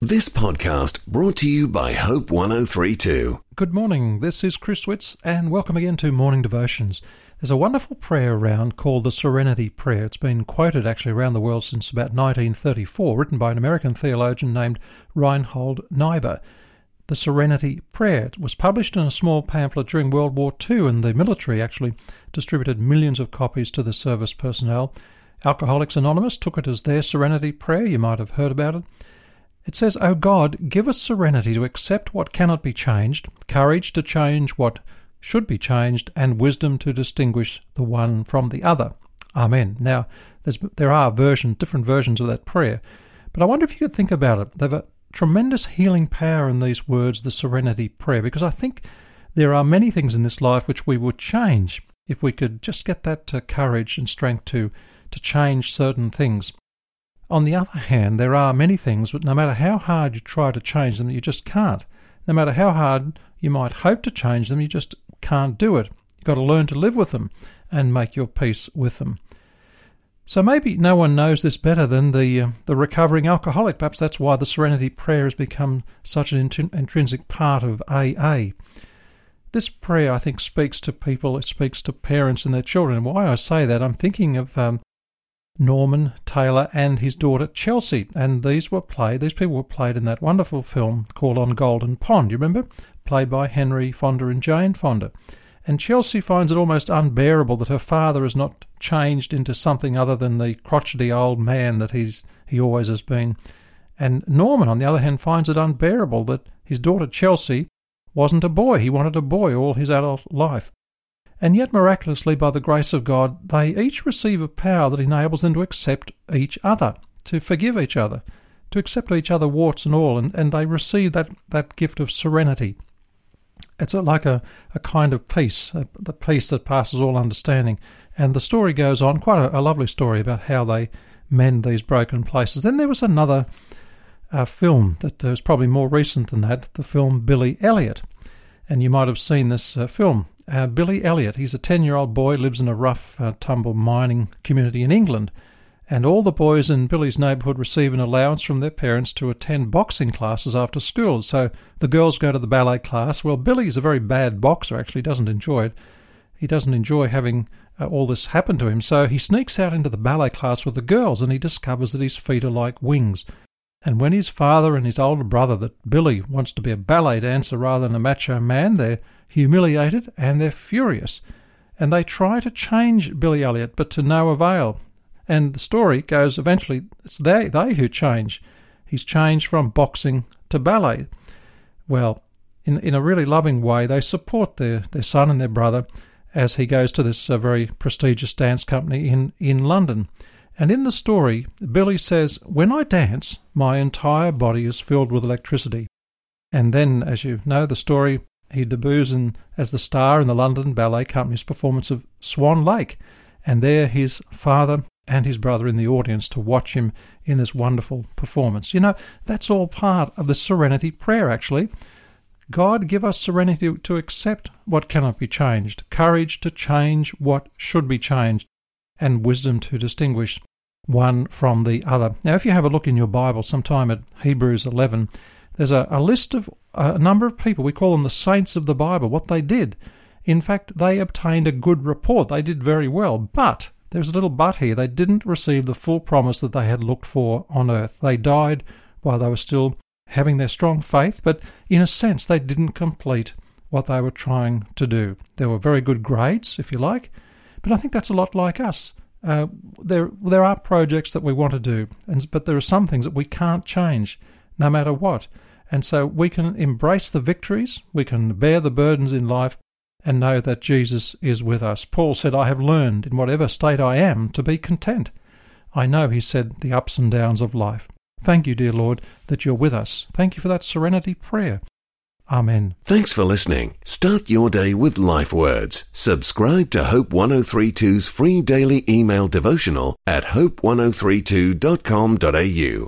This podcast brought to you by Hope 1032. Good morning, this is Chris Switz, and welcome again to Morning Devotions. There's a wonderful prayer around called the Serenity Prayer. It's been quoted actually around the world since about 1934, written by an American theologian named Reinhold Niebuhr. The Serenity Prayer. It was published in a small pamphlet during World War II, and the military actually distributed millions of copies to the service personnel. Alcoholics Anonymous took it as their Serenity Prayer. You might have heard about it. It says, "O God, give us serenity to accept what cannot be changed, courage to change what should be changed, and wisdom to distinguish the one from the other. Amen." Now, there are different versions of that prayer, but I wonder if you could think about it. They've a tremendous healing power in these words, the Serenity Prayer, because I think there are many things in this life which we would change if we could just get that courage and strength to change certain things. On the other hand, there are many things, but no matter how hard you try to change them, you just can't. No matter how hard you might hope to change them, you just can't do it. You've got to learn to live with them and make your peace with them. So maybe no one knows this better than the recovering alcoholic. Perhaps that's why the Serenity Prayer has become such an intrinsic part of AA. This prayer, I think, speaks to people, it speaks to parents and their children. And why I say that, I'm thinking of Norman Taylor and his daughter Chelsea, and these people were played in that wonderful film called On Golden Pond, you remember? Played by Henry Fonda and Jane Fonda. And Chelsea finds it almost unbearable that her father has not changed into something other than the crotchety old man that he always has been. And Norman, on the other hand, finds it unbearable that his daughter Chelsea wasn't a boy. He wanted a boy all his adult life. And yet, miraculously, by the grace of God, they each receive a power that enables them to accept each other, to forgive each other, to accept each other warts and all, and they receive that gift of serenity. It's like a kind of peace, the peace that passes all understanding. And the story goes on, quite a lovely story about how they mend these broken places. Then there was another film that was probably more recent than that, the film Billy Elliot. And you might have seen this film. Billy Elliot, he's a 10-year-old boy, lives in a rough, tumble mining community in England. And all the boys in Billy's neighbourhood receive an allowance from their parents to attend boxing classes after school. So the girls go to the ballet class. Well, Billy's a very bad boxer, actually, doesn't enjoy it. He doesn't enjoy having all this happen to him. So he sneaks out into the ballet class with the girls, and he discovers that his feet are like wings. And when his father and his older brother, that Billy wants to be a ballet dancer rather than a macho man, they're humiliated and they're furious. And they try to change Billy Elliot, but to no avail. And the story goes, eventually, it's they who change. He's changed from boxing to ballet. Well, in a really loving way, they support their son and their brother as he goes to this very prestigious dance company in London. And in the story, Billy says, "When I dance, my entire body is filled with electricity." And then, as you know the story, he debuts as the star in the London Ballet Company's performance of Swan Lake. And there his father and his brother in the audience to watch him in this wonderful performance. You know, that's all part of the Serenity Prayer, actually. God, give us serenity to accept what cannot be changed, courage to change what should be changed, and wisdom to distinguish one from the other. Now, if you have a look in your Bible sometime at Hebrews 11, there's a list of a number of people. We call them the saints of the Bible, what they did. In fact, they obtained a good report. They did very well, but there's a little but here. They didn't receive the full promise that they had looked for on earth. They died while they were still having their strong faith, but in a sense they didn't complete what they were trying to do. There were very good grades, if you like, but I think that's a lot like us. There are projects that we want to do, but there are some things that we can't change, no matter what. And so we can embrace the victories, we can bear the burdens in life, and know that Jesus is with us. Paul said, "I have learned, in whatever state I am, to be content." I know, he said, the ups and downs of life. Thank you, dear Lord, that you're with us. Thank you for that Serenity Prayer. Amen. Thanks for listening. Start your day with Life Words. Subscribe to Hope 1032's free daily email devotional at hope1032.com.au.